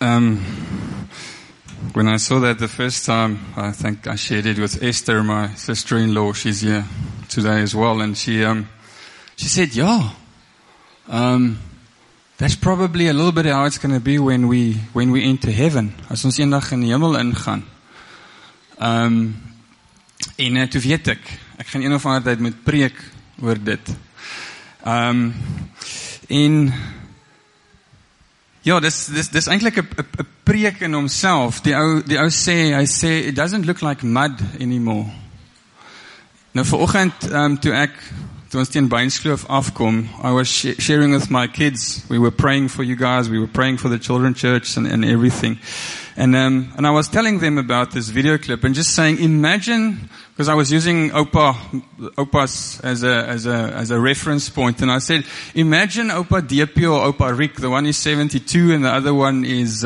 When I saw that the first time, I think I shared it with Esther, my sister-in-law. She's here today as well, and she said, "Yeah, that's probably a little bit how it's going to be when we enter heaven, as ons eendag in die hemel ingaan." En toe weet ek gaan een of ander tyd met preek oor dit. En ja, dis eintlik 'n preek in homself. Die ou sê, hy sê, it doesn't look like mud anymore. Nou vanoggend, toe ons teen Beinskloof afkom, I was sharing with my kids. We were praying for you guys. We were praying for the children's church and everything. And I was telling them about this video clip and just saying, imagine, because I was using Oupa's as a reference point, and I said, imagine Oupa DP or Oupa Rick. The one is 72 and the other one is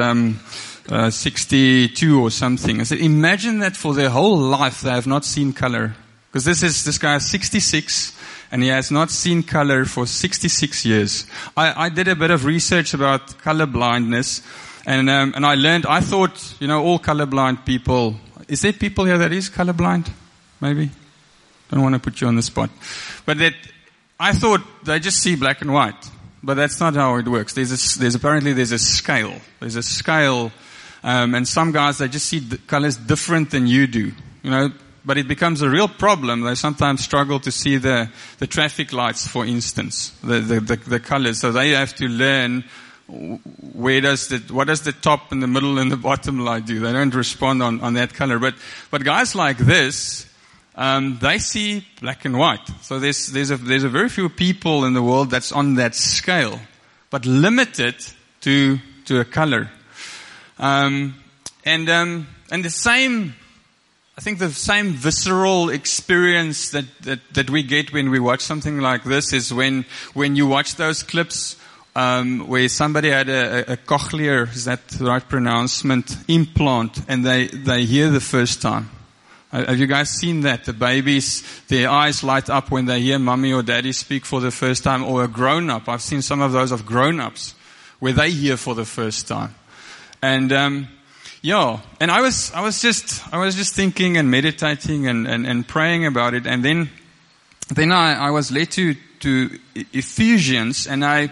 62 or something. I said, imagine that for their whole life they have not seen color. Because this guy is 66 and he has not seen color for 66 years. I did a bit of research about color blindness, and I learned, I thought, all colorblind people, is there people here that is colorblind? Maybe? Don't want to put you on the spot. But I thought they just see black and white. But that's not how it works. Apparently there's a scale. There's a scale, and some guys, they just see the colors different than you do. But it becomes a real problem. They sometimes struggle to see the traffic lights, for instance, the colors. So they have to learn what does the top and the middle and the bottom light do. They don't respond on that color. But guys like this, they see black and white. So there's a very few people in the world that's on that scale, but limited to a color. And the same, I think the same visceral experience that we get when we watch something like this is when you watch those clips where somebody had a cochlear, is that the right pronouncement, implant, and they hear the first time. Have you guys seen that? The babies, their eyes light up when they hear mommy or daddy speak for the first time, or a grown-up. I've seen some of those of grown-ups where they hear for the first time. And and I was just thinking and meditating and praying about it, and then I was led to Ephesians, and I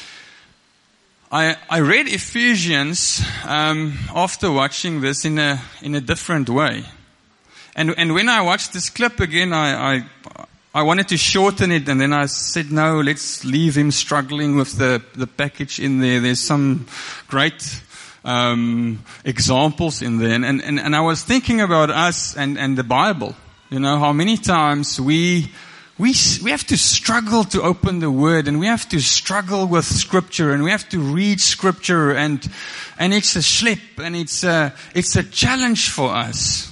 read Ephesians after watching this in a different way. And when I watched this clip again, I wanted to shorten it, and then I said, no, let's leave him struggling with the package in there. There's some great examples in there. And I was thinking about us and the Bible. How many times we have to struggle to open the Word, and we have to struggle with Scripture, and we have to read Scripture, and it's a schlep, and it's a challenge for us.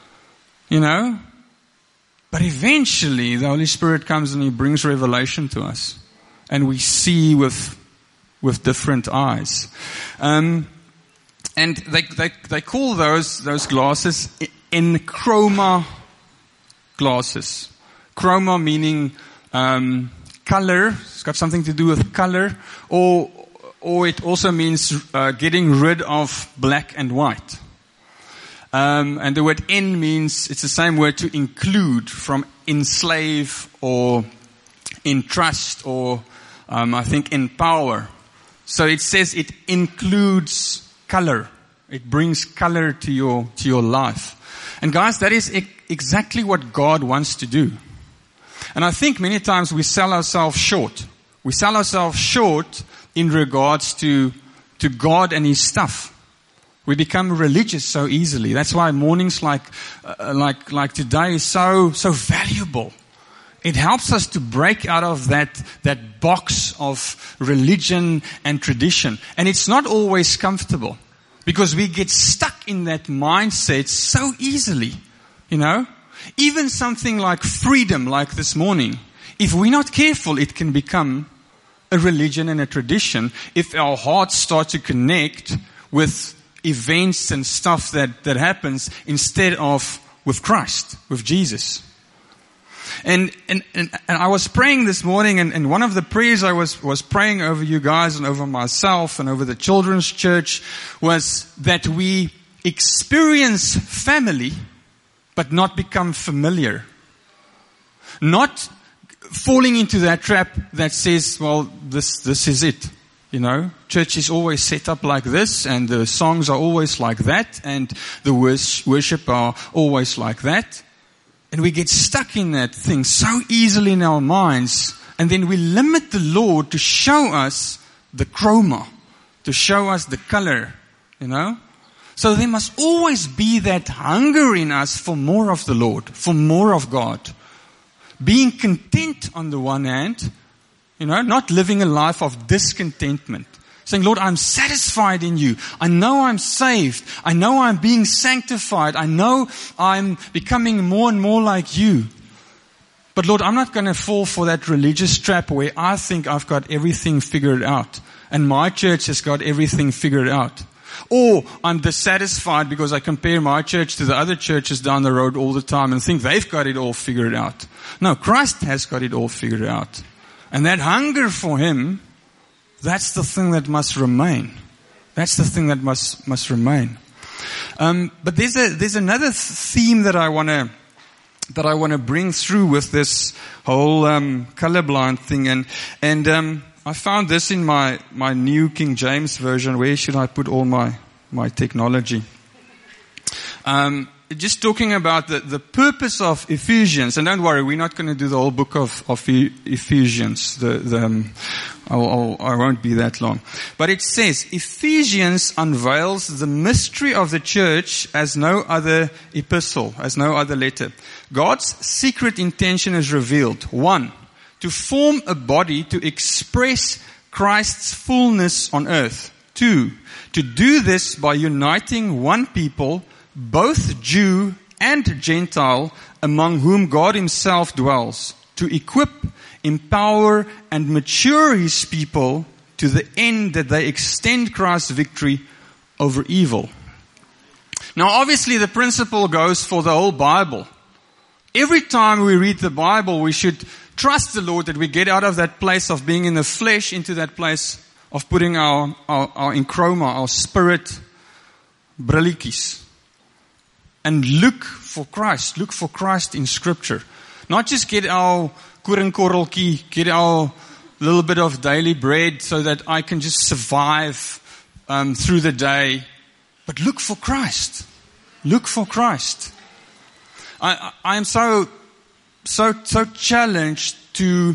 But eventually the Holy Spirit comes and He brings revelation to us, and we see with different eyes. And they call those glasses enchroma glasses. Chroma meaning color. It's got something to do with color, or it also means getting rid of black and white. And the word en means, it's the same word to include, from enslave or entrust, or I think empower. So it says it includes color. It brings color to your life. And guys, that is exactly what God wants to do. And I think many times we sell ourselves short. We sell ourselves short in regards to God and His stuff. We become religious so easily. That's why mornings like today is so valuable. It helps us to break out of that box of religion and tradition. And it's not always comfortable, because we get stuck in that mindset so easily. Even something like freedom, like this morning, if we're not careful, it can become a religion and a tradition if our hearts start to connect with events and stuff that happens instead of with Christ, with Jesus. And I was praying this morning, and one of the prayers I was praying over you guys and over myself and over the children's church was that we experience family, but not become familiar. Not falling into that trap that says, well, this is it. You know, church is always set up like this, and the songs are always like that, and the worship are always like that. And we get stuck in that thing so easily in our minds, and then we limit the Lord to show us the chroma, to show us the color, you know. So there must always be that hunger in us for more of the Lord, for more of God. Being content on the one hand, you know, not living a life of discontentment. Saying, Lord, I'm satisfied in you. I know I'm saved. I know I'm being sanctified. I know I'm becoming more and more like you. But Lord, I'm not going to fall for that religious trap where I think I've got everything figured out and my church has got everything figured out. Or I'm dissatisfied because I compare my church to the other churches down the road all the time and think they've got it all figured out. No, Christ has got it all figured out. And that hunger for Him, that's the thing that must remain. That's the thing that must remain. But there's another theme that I want to bring through with this whole colorblind thing, and I found this in my New King James Version. Where should I put all my technology? Just talking about the purpose of Ephesians, and don't worry, we're not going to do the whole book of Ephesians. I won't be that long. But it says, Ephesians unveils the mystery of the church as no other epistle, as no other letter. God's secret intention is revealed. 1, to form a body to express Christ's fullness on earth. 2, to do this by uniting one people, both Jew and Gentile, among whom God Himself dwells, to equip, empower, and mature His people to the end that they extend Christ's victory over evil. Now, obviously, the principle goes for the whole Bible. Every time we read the Bible, we should trust the Lord that we get out of that place of being in the flesh into that place of putting our enchroma, our spirit brilletjies. And look for Christ in Scripture. Not just get our koringkorreltjie, get our little bit of daily bread so that I can just survive through the day. But look for Christ. Look for Christ. I am so challenged to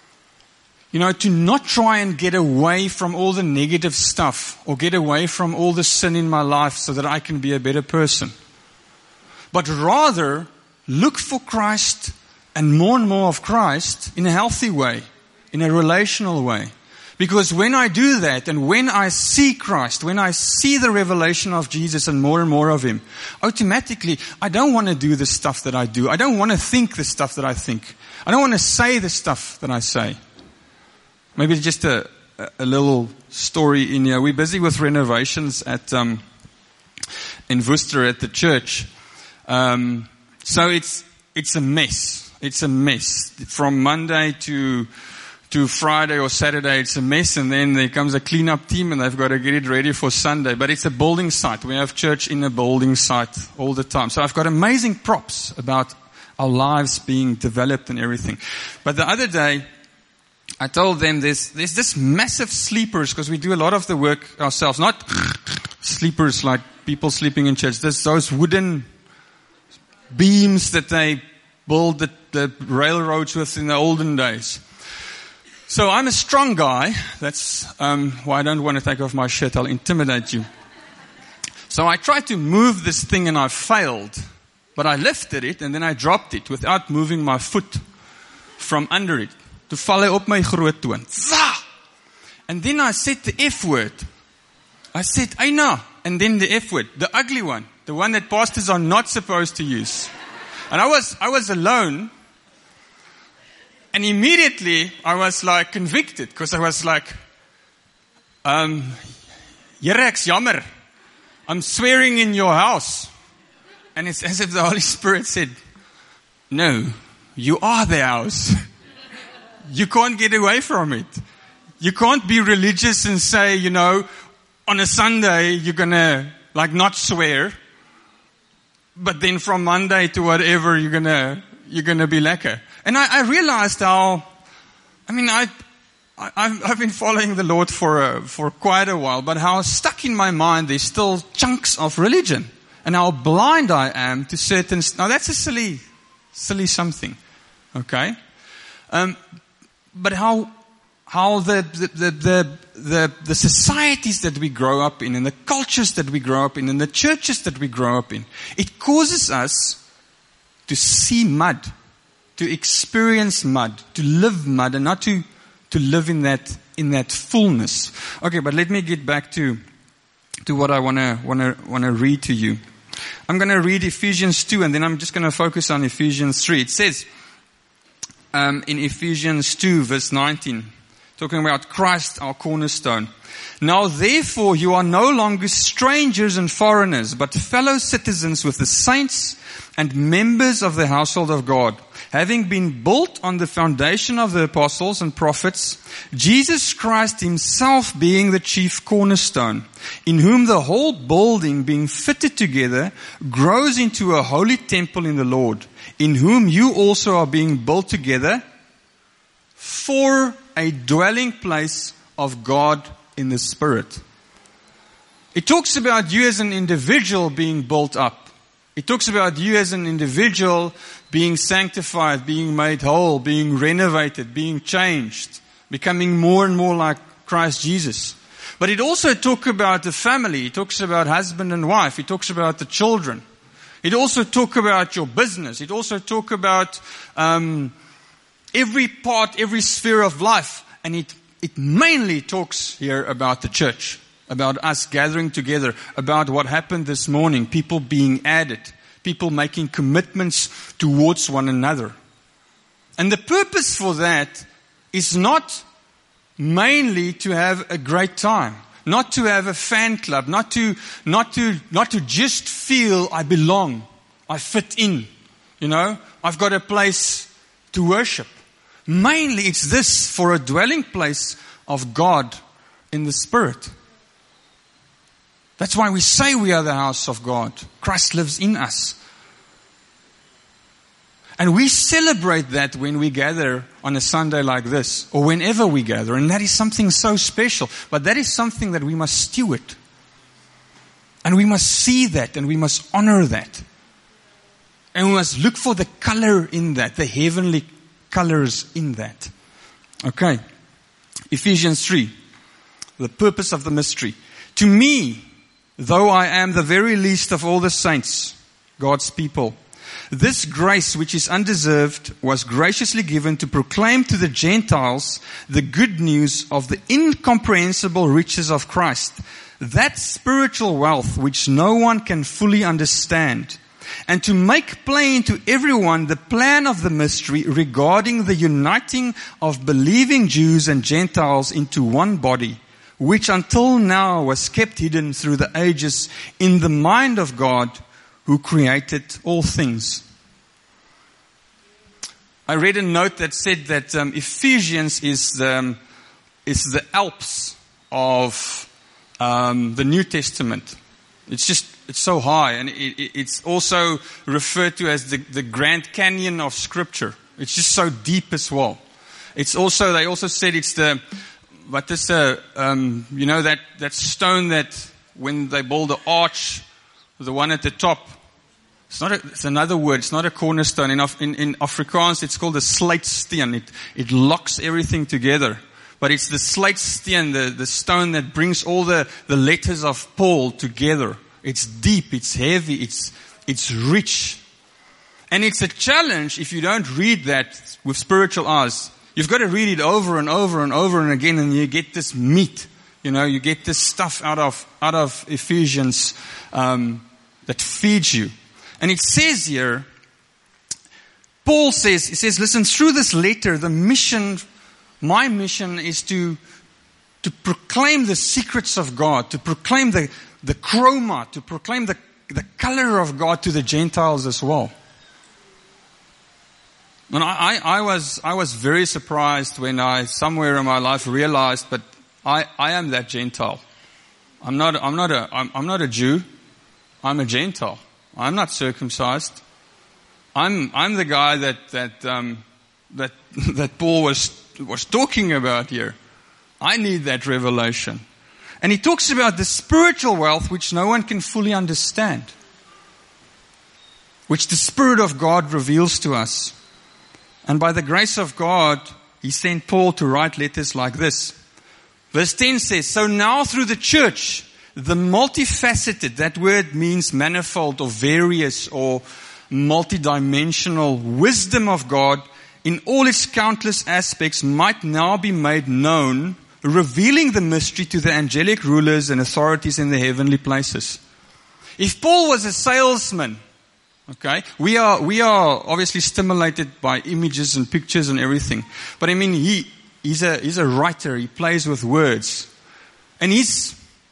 not try and get away from all the negative stuff or get away from all the sin in my life so that I can be a better person. But rather, look for Christ and more of Christ in a healthy way, in a relational way. Because when I do that and when I see Christ, when I see the revelation of Jesus and more of Him, automatically I don't want to do the stuff that I do. I don't want to think the stuff that I think. I don't want to say the stuff that I say. Maybe just a little story in here. We're busy with renovations in Worcester at the church. So it's a mess. It's a mess. From Monday to Friday or Saturday, it's a mess, and then there comes a cleanup team and they've got to get it ready for Sunday. But it's a building site. We have church in a building site all the time. So I've got amazing props about our lives being developed and everything. But the other day, I told them there's this massive sleepers, because we do a lot of the work ourselves. Not sleepers like people sleeping in church. There's those wooden beams that they build the railroads with in the olden days. So I'm a strong guy. That's why I don't want to take off my shirt. I'll intimidate you. So I tried to move this thing and I failed. But I lifted it and then I dropped it without moving my foot from under it. To val op my groot toon. And then I said the F word. I said, Eina. And then the F word. The ugly one. The one that pastors are not supposed to use. And I was alone. And immediately I was like convicted. Because I was like, Here ek's jammer. I'm swearing in your house. And it's as if the Holy Spirit said, No, You are the house. You can't get away from it. You can't be religious and say, on a Sunday you're gonna not swear, but then from Monday to whatever you're gonna be lekker. And I realized how, I've been following the Lord for quite a while, but how stuck in my mind there's still chunks of religion, and how blind I am to certain. Now that's a silly something, okay? But how the societies that we grow up in, and the cultures that we grow up in, and the churches that we grow up in, it causes us to see mud, to experience mud, to live mud, and not to live in that fullness. Okay, but let me get back to what I wanna read to you. I'm gonna read Ephesians 2, and then I'm just gonna focus on Ephesians 3. It says in Ephesians 2 verse 19, talking about Christ, our cornerstone. Now therefore you are no longer strangers and foreigners, but fellow citizens with the saints and members of the household of God, having been built on the foundation of the apostles and prophets, Jesus Christ himself being the chief cornerstone, in whom the whole building being fitted together grows into a holy temple in the Lord, in whom you also are being built together for a dwelling place of God in the Spirit. It talks about you as an individual being built up. It talks about you as an individual being sanctified, being made whole, being renovated, being changed, becoming more and more like Christ Jesus. But it also talks about the family. It talks about husband and wife. It talks about the children. It also talks about your business. It also talks about every part, every sphere of life. And it mainly talks here about the church, about us gathering together, about what happened this morning, people being added, people making commitments towards one another. And the purpose for that is not mainly to have a great time, not to have a fan club, not to just feel I belong, I fit in, I've got a place to worship. Mainly it's this, for a dwelling place of God in the Spirit. That's why we say we are the house of God. Christ lives in us. And we celebrate that when we gather on a Sunday like this, or whenever we gather. And that is something so special. But that is something that we must steward. And we must see that, and we must honor that. And we must look for the color in that, the heavenly colors in that. Okay. Ephesians 3. The purpose of the mystery. To me, though I am the very least of all the saints, God's people, this grace which is undeserved was graciously given to proclaim to the Gentiles the good news of the incomprehensible riches of Christ, that spiritual wealth which no one can fully understand, and to make plain to everyone the plan of the mystery regarding the uniting of believing Jews and Gentiles into one body, which until now was kept hidden through the ages in the mind of God who created all things. I read a note that said that Ephesians is the Alps of the New Testament. It's so high, and it's also referred to as the Grand Canyon of Scripture. It's just so deep as well. They also said it's that stone that when they build the arch, the one at the top, it's another word, it's not a cornerstone. In Afrikaans, it's called a sluitsteen. It locks everything together. But it's the sluitsteen, the stone that brings all the letters of Paul together. It's deep, it's heavy, it's rich. And it's a challenge if you don't read that with spiritual eyes. You've got to read it over and over and over and again, and you get this meat. You get this stuff out of Ephesians that feeds you. And it says here, Paul says, listen, through this letter, my mission is to proclaim the secrets of God, to proclaim the chroma, to proclaim the color of God to the Gentiles as well. And I was very surprised when I, somewhere in my life, realized, but I am that Gentile. I'm not a Jew. I'm a Gentile. I'm not circumcised. I'm the guy that Paul was talking about here. I need that revelation. And he talks about the spiritual wealth which no one can fully understand, which the Spirit of God reveals to us. And by the grace of God, he sent Paul to write letters like this. Verse 10 says, so now through the church, the multifaceted, that word means manifold or various or multidimensional wisdom of God in all its countless aspects might now be made known, revealing the mystery to the angelic rulers and authorities in the heavenly places. If Paul was a salesman, okay, we are obviously stimulated by images and pictures and everything. But I mean, he's a writer. He plays with words, and he's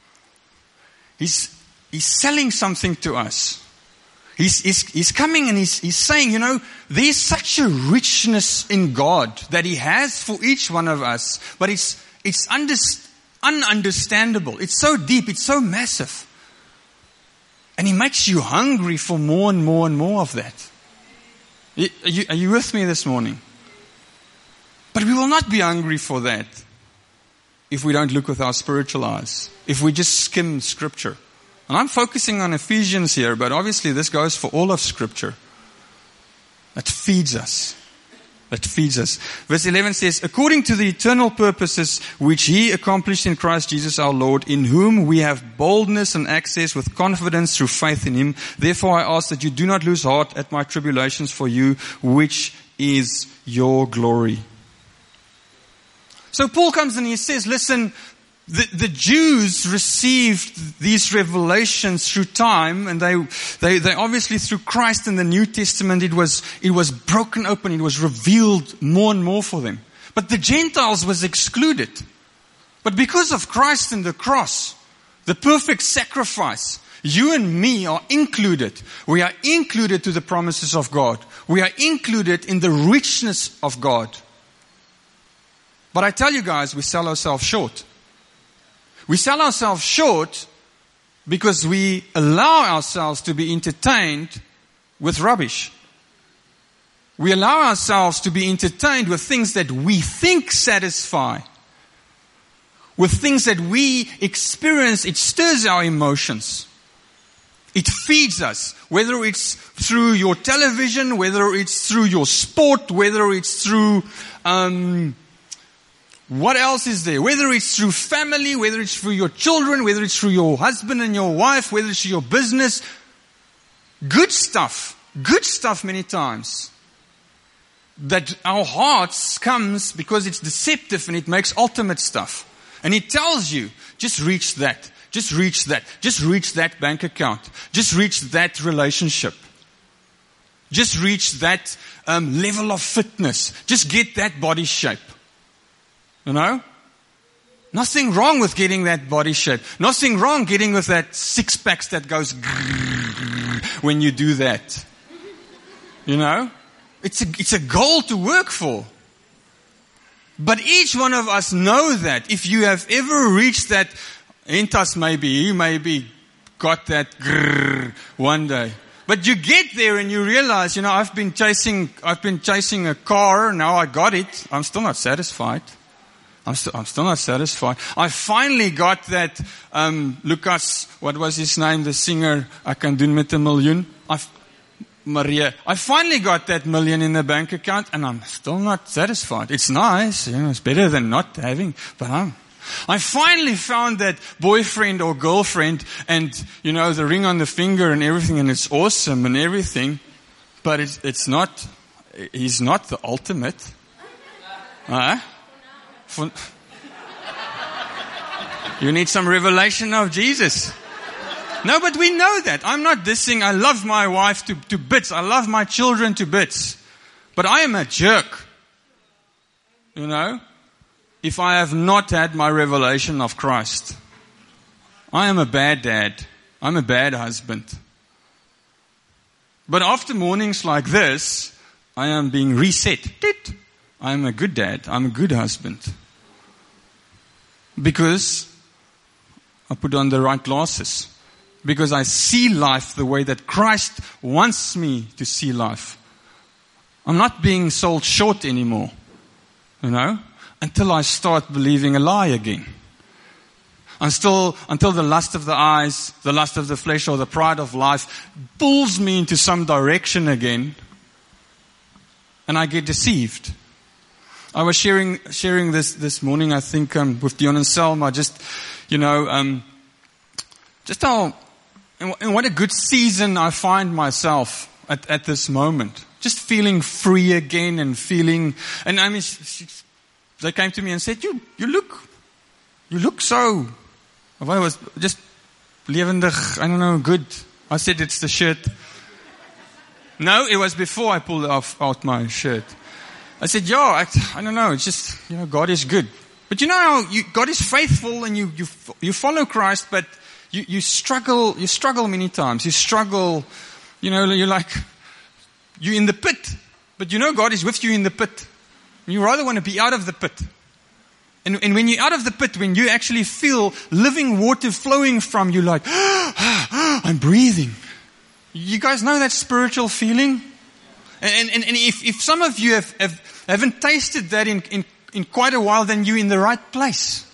selling something to us. He's coming and he's saying, you know, there's such a richness in God that He has for each one of us, but it's ununderstandable. It's so deep. It's so massive. And He makes you hungry for more and more and more of that. Are you with me this morning? But we will not be hungry for that if we don't look with our spiritual eyes, if we just skim Scripture. And I'm focusing on Ephesians here, but obviously this goes for all of Scripture. That feeds us. That feeds us. Verse 11 says, according to the eternal purposes which He accomplished in Christ Jesus our Lord, in whom we have boldness and access with confidence through faith in Him. Therefore I ask that you do not lose heart at my tribulations for you, which is your glory. So Paul comes and he says, listen, the Jews received these revelations through time, and they obviously through Christ in the New Testament, it was broken open, it was revealed more and more for them. But the Gentiles was excluded. But because of Christ and the cross, the perfect sacrifice, you and me are included. We are included to the promises of God. We are included in the richness of God. But I tell you guys, we sell ourselves short. We sell ourselves short because we allow ourselves to be entertained with rubbish. We allow ourselves to be entertained with things that we think satisfy. With things that we experience, it stirs our emotions. It feeds us. Whether it's through your television, whether it's through your sport, whether it's through what else is there? Whether it's through family, whether it's through your children, whether it's through your husband and your wife, whether it's through your business. Good stuff many times. That our hearts comes because it's deceptive and it makes ultimate stuff. And it tells you, just reach that, just reach that, just reach that bank account, just reach that relationship. Just reach that level of fitness. Just get that body shape. You know? Nothing wrong with getting that body shape. Nothing wrong getting with that six packs that goes when you do that. You know? It's a goal to work for. But each one of us know that. If you have ever reached that, Entas you maybe got that one day. But you get there and you realize, you know, I've been chasing a car, now I got it. I'm still not satisfied. I'm still not satisfied. I finally got that, Lucas, what was his name? The singer, I Kan Doen Met 'n Miljoen. Maria. I finally got that million in the bank account and I'm still not satisfied. It's nice, you know, it's better than not having, but I finally found that boyfriend or girlfriend and, you know, the ring on the finger and everything, and it's awesome and everything, but it's not, he's not the ultimate. You need some revelation of Jesus. No, but we know that. I'm not dissing. I love my wife to bits. I love my children to bits. But I am a jerk. You know? If I have not had my revelation of Christ. I am a bad dad. I'm a bad husband. But after mornings like this, I am being reset. I am a good dad. I'm a good husband. Because I put on the right glasses. Because I see life the way that Christ wants me to see life. I'm not being sold short anymore. Until I start believing a lie again. Until the lust of the eyes, the lust of the flesh, or the pride of life pulls me into some direction again, and I get deceived. I was sharing this morning, I think, with Dion and Selma, just how, and what a good season I find myself at this moment. Just feeling free again and feeling, and I mean, they came to me and said, you look so, I was just levendig, I don't know, good. I said, it's the shirt. No, it was before I pulled out my shirt. I said, I don't know, it's just, God is good. But God is faithful and you follow Christ, but you struggle many times. You struggle, you're like, you're in the pit, but God is with you in the pit. You rather want to be out of the pit. And when you're out of the pit, when you actually feel living water flowing from you, like, I'm breathing. You guys know that spiritual feeling? And if some of you haven't tasted that in quite a while, then you're in the right place.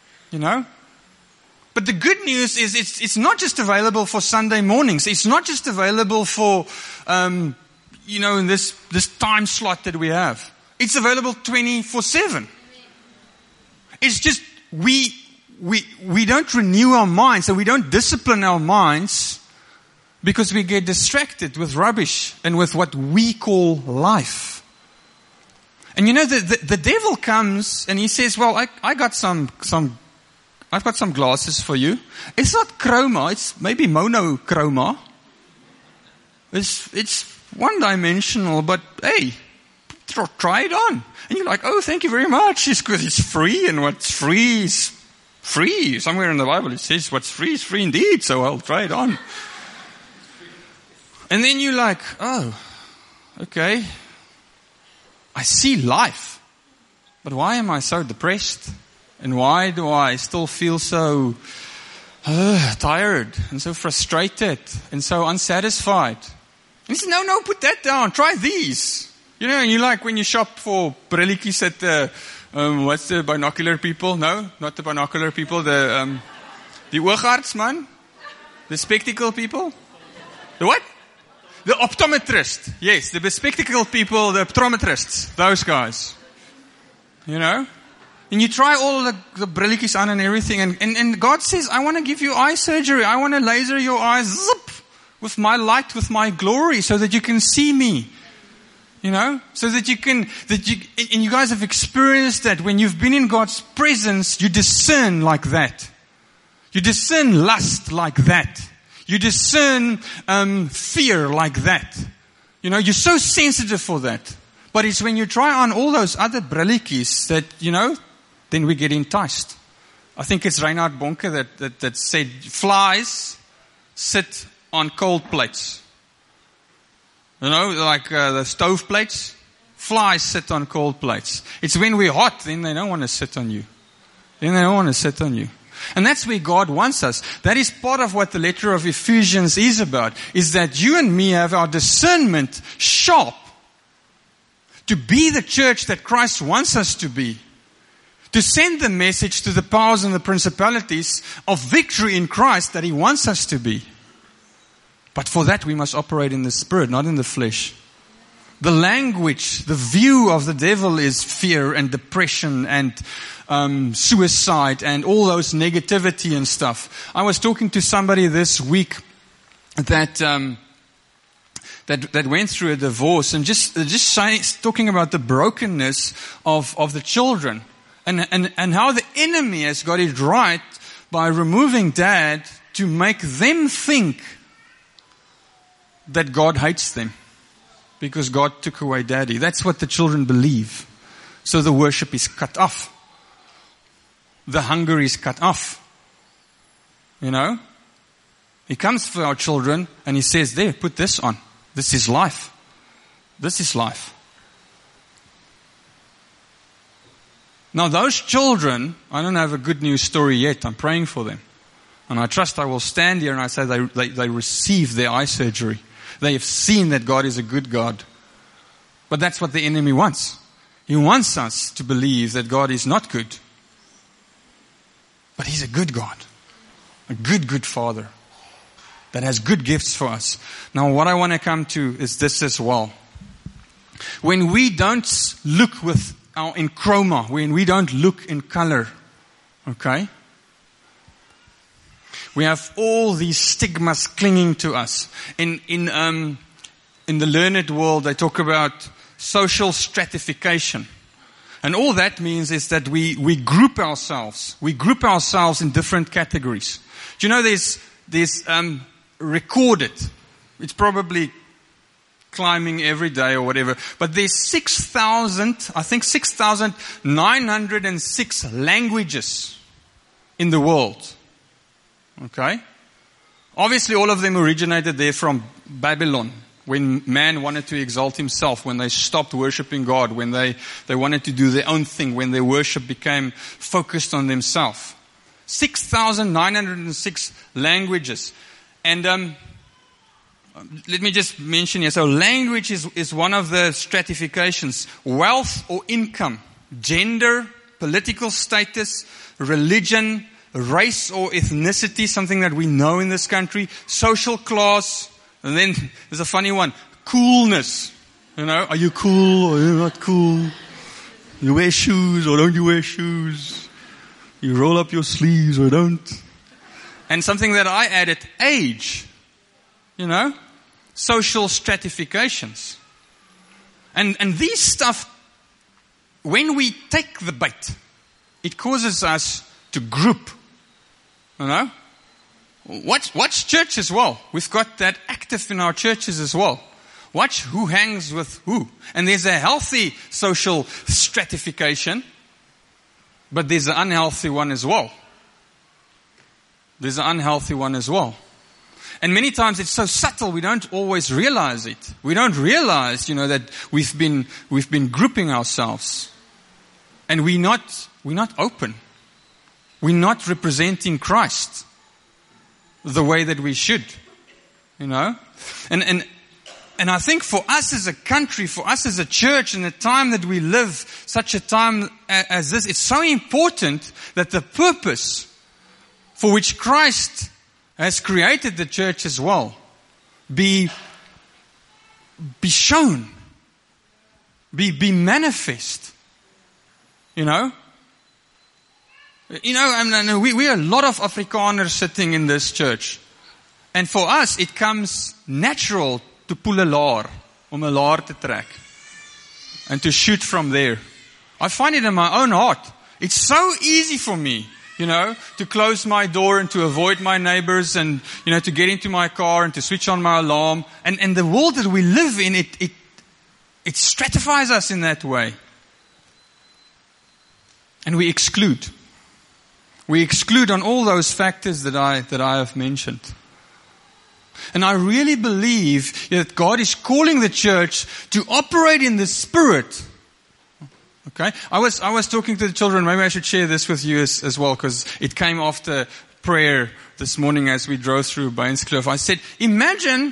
But the good news is it's not just available for Sunday mornings. It's not just available for, in this time slot that we have. It's available 24/7. It's just we don't renew our minds, so we don't discipline our minds because we get distracted with rubbish and with what we call life. And the devil comes and he says, well, I've got some glasses for you. It's not chroma, it's maybe monochroma. It's one-dimensional, but hey, try it on. And you're like, oh, thank you very much. It's because it's free, and what's free is free. Somewhere in the Bible it says what's free is free indeed, so I'll try it on. And then you're like, oh, okay. I see life. But why am I so depressed? And why do I still feel so tired and so frustrated and so unsatisfied? And he says, no, put that down. Try these. And you like when you shop for brilletjies at the, what's the binocular people? No, not the binocular people. The oogarts, man. The spectacle people. The what? The optometrist. Yes, the bespectacle people, the optometrists. Those guys. And you try all the brilletjies on and everything. And God says, I want to give you eye surgery. I want to laser your eyes, zip, with my light, with my glory, so that you can see me. So that and you guys have experienced that when you've been in God's presence, you discern like that. You discern lust like that. You discern fear like that. You're so sensitive for that. But it's when you try on all those other brilletjies that, then we get enticed. I think it's Reinhard Bonke that said, flies sit on cold plates. Like the stove plates. Flies sit on cold plates. It's when we're hot, then they don't want to sit on you. And that's where God wants us. That is part of what the letter of Ephesians is about. Is that you and me have our discernment sharp to be the church that Christ wants us to be. To send the message to the powers and the principalities of victory in Christ that He wants us to be. But for that we must operate in the Spirit, not in the flesh. The language, the view of the devil is fear and depression and suicide and all those negativity and stuff. I was talking to somebody this week that went through a divorce and just talking about the brokenness of the children and how the enemy has got it right by removing dad to make them think that God hates them because God took away daddy. That's what the children believe. So the worship is cut off. The hunger is cut off. He comes for our children and he says, there, put this on. This is life. This is life. Now those children, I don't have a good news story yet. I'm praying for them. And I trust I will stand here and I say they received their eye surgery. They have seen that God is a good God. But that's what the enemy wants. He wants us to believe that God is not good. But He's a good God. A good Father that has good gifts for us. Now what I want to come to is this as well. When we don't look in chroma, when we don't look in color, okay? We have all these stigmas clinging to us. In the learned world, they talk about social stratification. And all that means is that we group ourselves. We group ourselves in different categories. Do you know there's recorded, it's probably climbing every day or whatever, but there's 6,906 languages in the world. Okay? Obviously all of them originated there from Babylon, when man wanted to exalt himself, when they stopped worshiping God, when they wanted to do their own thing, when their worship became focused on themselves. 6,906 languages. And let me just mention here. So language is one of the stratifications. Wealth or income, gender, political status, religion, race or ethnicity, something that we know in this country, social class, and then there's a funny one, coolness. You know, are you cool or are you not cool? You wear shoes or don't you wear shoes? You roll up your sleeves or don't? And something that I added, age. You know, social stratifications. And these stuff, when we take the bait, it causes us to group. You know? Watch church as well. We've got that active in our churches as well. Watch who hangs with who. And there's a healthy social stratification, but there's an unhealthy one as well. There's an unhealthy one as well. And many times it's so subtle we don't always realize it. We don't realize, that we've been grouping ourselves. And we're not open. We're not representing Christ the way that we should. And I think for us as a country, for us as a church, in the time that we live, such a time as this, it's so important that the purpose for which Christ has created the church as well be shown, be manifest. We are a lot of Afrikaners sitting in this church. And for us, it comes natural to pull a laar, om 'n laar te trek. And to shoot from there. I find it in my own heart. It's so easy for me, to close my door and to avoid my neighbors and, to get into my car and to switch on my alarm. And the world that we live in, it stratifies us in that way. And we exclude. We exclude on all those factors that I have mentioned. And I really believe that God is calling the church to operate in the Spirit. Okay? I was talking to the children, maybe I should share this with you as well, because it came after prayer this morning as we drove through Bainskloof. I said, imagine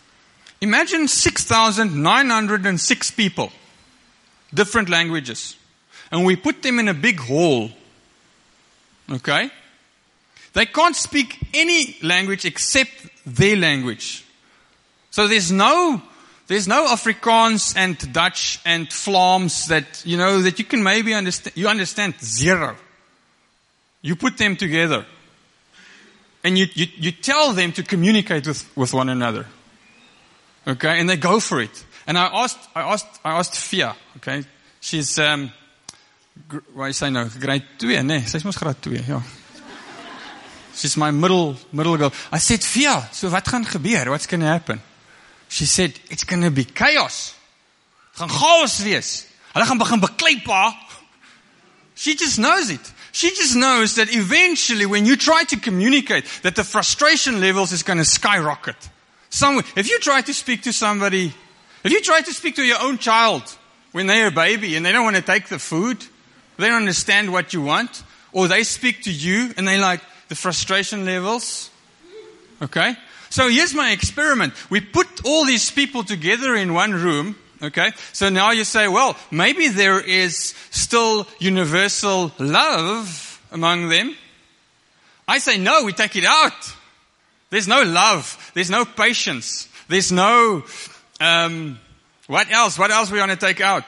6,906 people, different languages, and we put them in a big hall. Okay? They can't speak any language except their language. So there's no Afrikaans and Dutch and Vlaams that you can maybe understand. You understand zero. You put them together. And you tell them to communicate with one another. Okay? And they go for it. And I asked Fia, okay? She's wat is sy nou? Grade 2, nee, sy's mos graad 2, ja. She's my middle girl. I said, Fia, so wat gaan gebeur? What's going to happen? She said, it's going to be chaos. Het gaan chaos wees. Hulle gaan begin beklei pa. She just knows it. She just knows that eventually when you try to communicate, that the frustration levels is going to skyrocket. If you try to speak to somebody Have you tried to speak to your own child when they're a baby and they don't want to take the food? They don't understand what you want? Or they speak to you and they like the frustration levels? Okay? So here's my experiment. We put all these people together in one room. Okay? So now you say, well, maybe there is still universal love among them. I say, no, we take it out. There's no love. There's no patience. There's no, what else? What else we want to take out?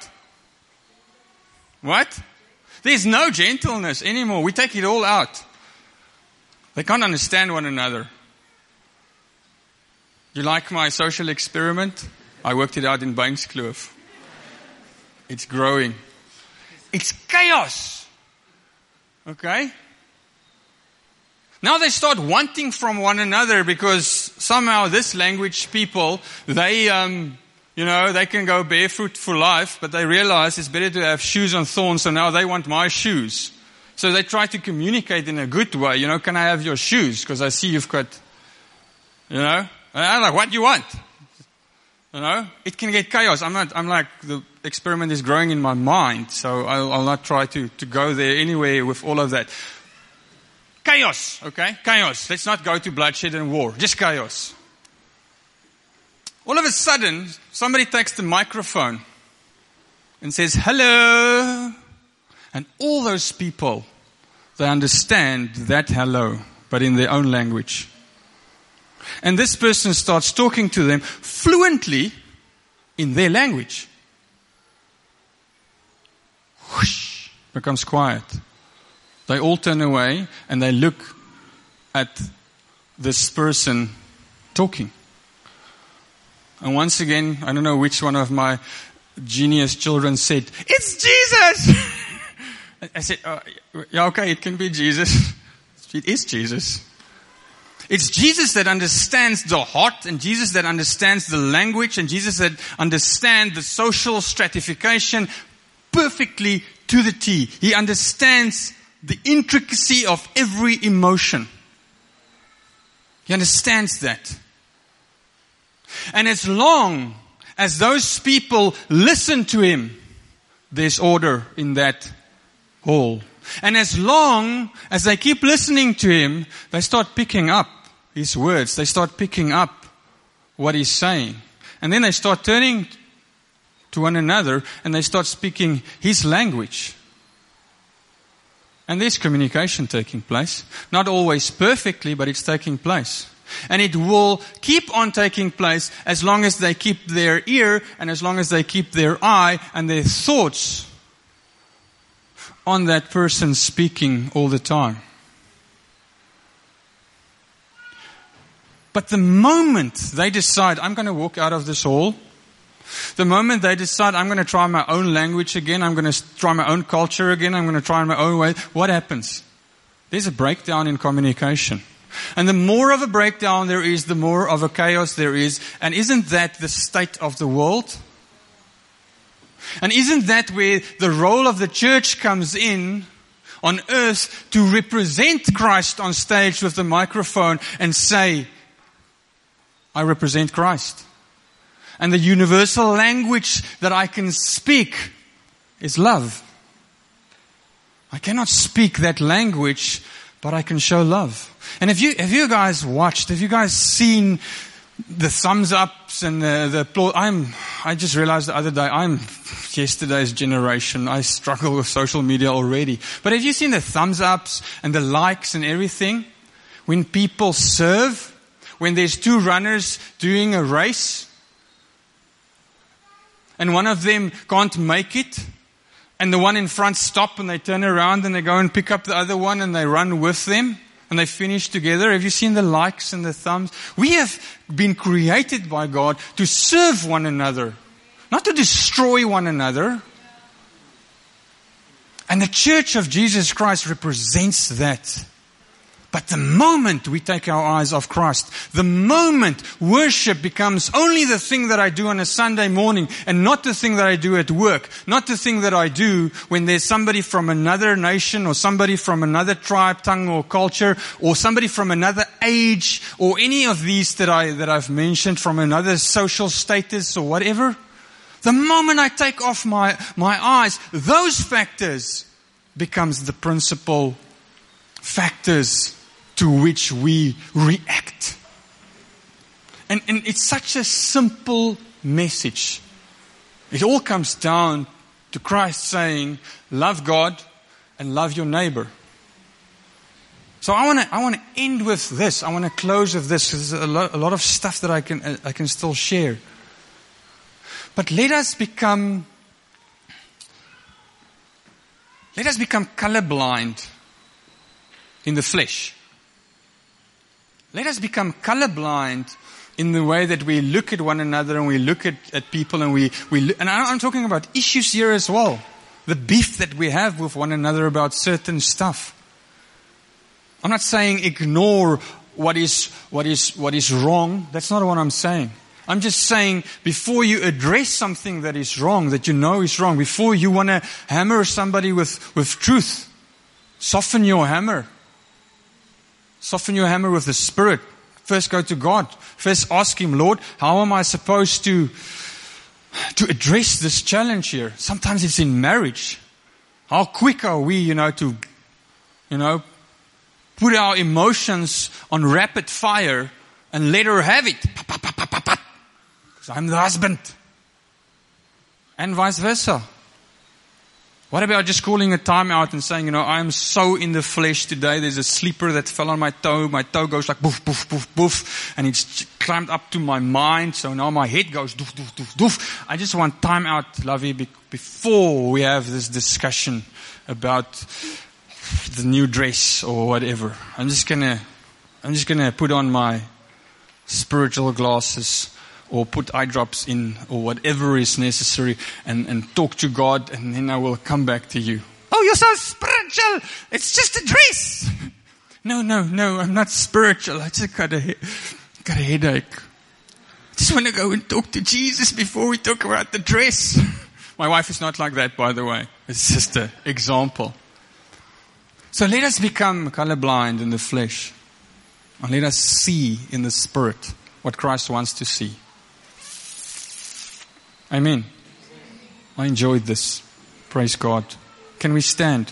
What? There's no gentleness anymore. We take it all out. They can't understand one another. You like my social experiment? I worked it out in Bankskloof. It's growing. It's chaos. Okay? Now they start wanting from one another because somehow this language people, they can go barefoot for life, but they realize it's better to have shoes on thorns, so now they want my shoes. So they try to communicate in a good way. Can I have your shoes? Because I see you've got, And I'm like, what do you want? It can get chaos. I'm like, the experiment is growing in my mind, so I'll not try to go there anywhere with all of that. Chaos, okay? Chaos. Let's not go to bloodshed and war. Just chaos. All of a sudden, somebody takes the microphone and says, hello. And all those people, they understand that hello, but in their own language. And this person starts talking to them fluently in their language. Whoosh, becomes quiet. They all turn away and they look at this person talking. And once again, I don't know which one of my genius children said, it's Jesus! I said, yeah, okay, it can be Jesus. It is Jesus. It's Jesus that understands the heart, and Jesus that understands the language, and Jesus that understands the social stratification perfectly to the T. He understands the intricacy of every emotion. He understands that. And as long as those people listen to him, there's order in that hall. And as long as they keep listening to him, they start picking up his words. They start picking up what he's saying. And then they start turning to one another and they start speaking his language. And there's communication taking place. Not always perfectly, but it's taking place. And it will keep on taking place as long as they keep their ear and as long as they keep their eye and their thoughts on that person speaking all the time. But the moment they decide, I'm going to walk out of this hall, the moment they decide, I'm going to try my own language again, I'm going to try my own culture again, I'm going to try my own way, what happens? There's a breakdown in communication. And the more of a breakdown there is, the more of a chaos there is. And isn't that the state of the world? And isn't that where the role of the church comes in on earth to represent Christ on stage with the microphone and say, I represent Christ. And the universal language that I can speak is love. I cannot speak that language, but I can show love. And have you guys watched, have you guys seen the thumbs ups and the applause? I just realized the other day, I'm yesterday's generation. I struggle with social media already. But have you seen the thumbs ups and the likes and everything? When people serve, when there's two runners doing a race, and one of them can't make it, and the one in front stop and they turn around and they go and pick up the other one and they run with them and they finish together. Have you seen the likes and the thumbs? We have been created by God to serve one another, not to destroy one another. And the Church of Jesus Christ represents that. But the moment we take our eyes off Christ, the moment worship becomes only the thing that I do on a Sunday morning and not the thing that I do at work, not the thing that I do when there's somebody from another nation or somebody from another tribe, tongue or culture, or somebody from another age, or any of these that I've mentioned, from another social status or whatever. The moment I take off my eyes, those factors becomes the principal factors to which we react. And it's such a simple message. It all comes down to Christ saying, love God and love your neighbor. So I want to end with this. I want to close with this. There's a lot of stuff that I can still share. But let us become colorblind in the flesh. Let us become colorblind in the way that we look at one another and we look at people and and I'm talking about issues here as well. The beef that we have with one another about certain stuff. I'm not saying ignore what is wrong. That's not what I'm saying. I'm just saying before you address something that is wrong, that you know is wrong, before you want to hammer somebody with truth, soften your hammer. Soften your hammer with the Spirit. First go to God. First ask Him, Lord, how am I supposed to address this challenge here? Sometimes it's in marriage. How quick are we, to put our emotions on rapid fire and let her have it. Because I'm the husband. And vice versa. What about just calling a time out and saying, I'm so in the flesh today. There's a sleeper that fell on my toe. My toe goes like boof, boof, boof, boof. And it's climbed up to my mind. So now my head goes doof, doof, doof, doof. I just want time out, Lovey, before we have this discussion about the new dress or whatever. I'm just gonna put on my spiritual glasses or put eye drops in, or whatever is necessary, and talk to God, and then I will come back to you. Oh, you're so spiritual! It's just a dress! No, I'm not spiritual. I just got a headache. I just want to go and talk to Jesus before we talk about the dress. My wife is not like that, by the way. It's just an example. So let us become colorblind in the flesh, and let us see in the Spirit what Christ wants to see. Amen. I enjoyed this. Praise God. Can we stand?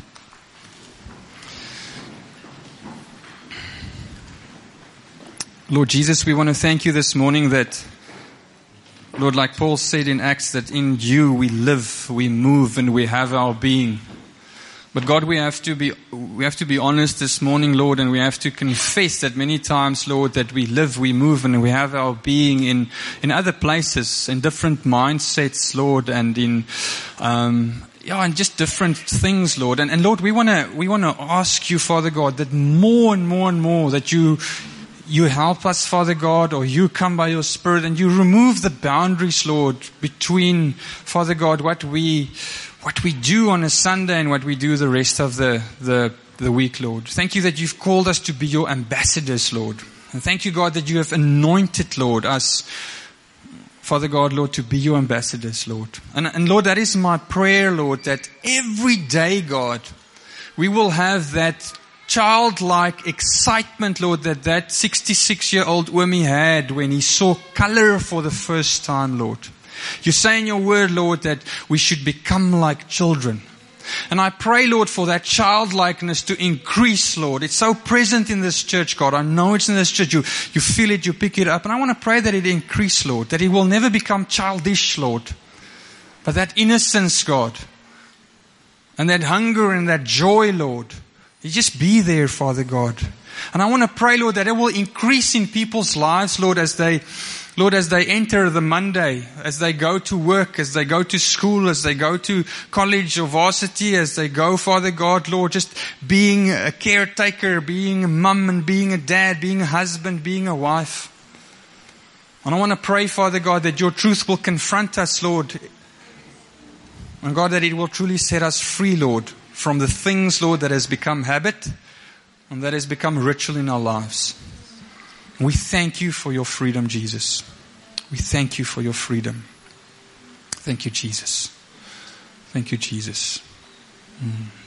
Lord Jesus, we want to thank you this morning that, Lord, like Paul said in Acts, that in you we live, we move, and we have our being. But God, we have to be honest this morning, Lord, and we have to confess that many times, Lord, that we live, we move, and we have our being in other places, in different mindsets, Lord, and in just different things, Lord. And Lord, we wanna ask you, Father God, that more and more and more that you help us, Father God, or you come by your Spirit and you remove the boundaries, Lord, between, Father God, what we do on a Sunday and what we do the rest of the week, Lord. Thank you that you've called us to be your ambassadors, Lord. And thank you, God, that you have anointed, Lord, us, Father God, Lord, to be your ambassadors, Lord. And Lord, that is my prayer, Lord, that every day, God, we will have that childlike excitement, Lord, that 66-year-old Omi had when he saw color for the first time, Lord. You say in your word, Lord, that we should become like children. And I pray, Lord, for that childlikeness to increase, Lord. It's so present in this church, God. I know it's in this church. You feel it, you pick it up. And I want to pray that it increase, Lord. That it will never become childish, Lord. But that innocence, God. And that hunger and that joy, Lord. You just be there, Father God. And I want to pray, Lord, that it will increase in people's lives, Lord, as they enter the Monday, as they go to work, as they go to school, as they go to college or varsity, as they go, Father God, Lord, just being a caretaker, being a mum and being a dad, being a husband, being a wife. And I want to pray, Father God, that your truth will confront us, Lord. And God, that it will truly set us free, Lord, from the things, Lord, that has become habit. And that has become ritual in our lives. We thank you for your freedom, Jesus. We thank you for your freedom. Thank you, Jesus. Thank you, Jesus.